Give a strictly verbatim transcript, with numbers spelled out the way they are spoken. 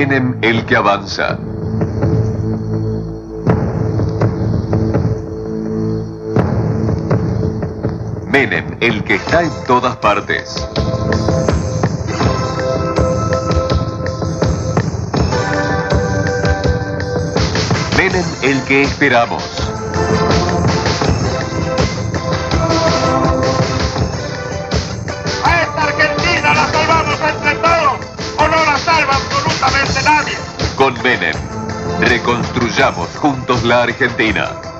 Menem, el que avanza. Menem, el que está en todas partes. Menem, el que esperamos. A esta Argentina la salvamos entre todos, o no la salva absolutamente nadie. Con Menem, reconstruyamos juntos la Argentina.